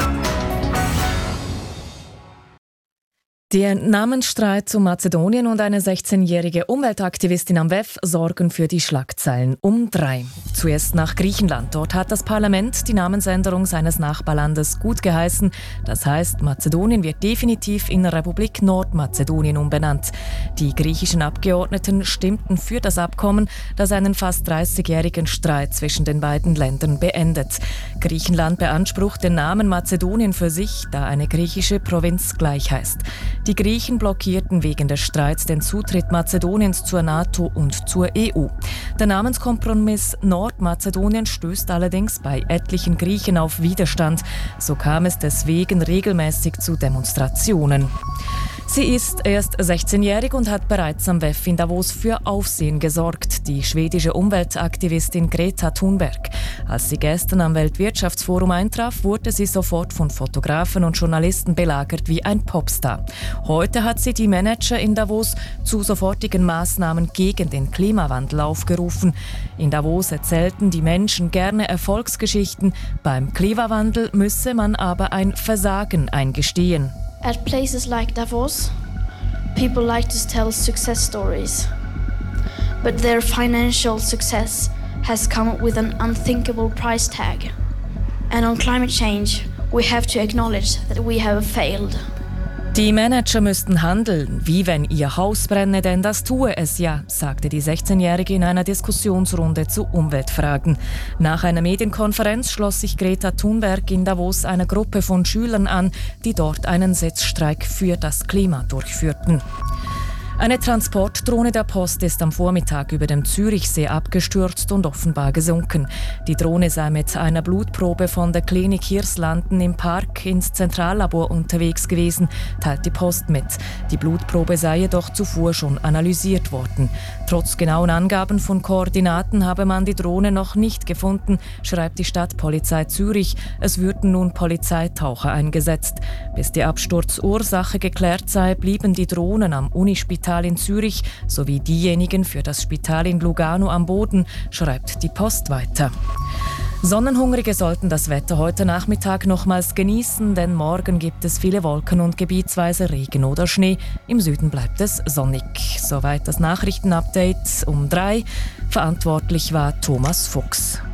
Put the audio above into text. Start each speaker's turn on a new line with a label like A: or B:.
A: Der Namensstreit zu Mazedonien und eine 16-jährige Umweltaktivistin am WEF sorgen für die Schlagzeilen um 3. Zuerst nach Griechenland. Dort hat das Parlament die Namensänderung seines Nachbarlandes gut geheißen. Das heißt, Mazedonien wird definitiv in Republik Nordmazedonien umbenannt. Die griechischen Abgeordneten stimmten für das Abkommen, das einen fast 30-jährigen Streit zwischen den beiden Ländern beendet. Griechenland beansprucht den Namen Mazedonien für sich, da eine griechische Provinz gleich heißt. Die Griechen blockierten wegen des Streits den Zutritt Mazedoniens zur NATO und zur EU. Der Namenskompromiss Nordmazedonien stößt allerdings bei etlichen Griechen auf Widerstand. So kam es deswegen regelmäßig zu Demonstrationen. Sie ist erst 16-jährig und hat bereits am WEF in Davos für Aufsehen gesorgt, die schwedische Umweltaktivistin Greta Thunberg. Als sie gestern am Weltwirtschaftsforum eintraf, wurde sie sofort von Fotografen und Journalisten belagert wie ein Popstar. Heute hat sie die Manager in Davos zu sofortigen Maßnahmen gegen den Klimawandel aufgerufen. In Davos erzählten die Menschen gerne Erfolgsgeschichten. Beim Klimawandel müsse man aber ein Versagen eingestehen.
B: At places like Davos, people like to tell success stories. But their financial success has come with an unthinkable price tag. And on climate change, we have to acknowledge that we have failed.
A: Die Manager müssten handeln, wie wenn ihr Haus brenne, denn das tue es ja, sagte die 16-Jährige in einer Diskussionsrunde zu Umweltfragen. Nach einer Medienkonferenz schloss sich Greta Thunberg in Davos einer Gruppe von Schülern an, die dort einen Sitzstreik für das Klima durchführten. Eine Transportdrohne der Post ist am Vormittag über dem Zürichsee abgestürzt und offenbar gesunken. Die Drohne sei mit einer Blutprobe von der Klinik Hirslanden im Park ins Zentrallabor unterwegs gewesen, teilt die Post mit. Die Blutprobe sei jedoch zuvor schon analysiert worden. Trotz genauen Angaben von Koordinaten habe man die Drohne noch nicht gefunden, schreibt die Stadtpolizei Zürich. Es würden nun Polizeitaucher eingesetzt. Bis die Absturzursache geklärt sei, blieben die Drohnen am Unispital in Zürich sowie diejenigen für das Spital in Lugano am Boden, schreibt die Post weiter. Sonnenhungrige sollten das Wetter heute Nachmittag nochmals genießen, denn morgen gibt es viele Wolken und gebietsweise Regen oder Schnee. Im Süden bleibt es sonnig. Soweit das Nachrichtenupdate um 3. Verantwortlich war Thomas Fuchs.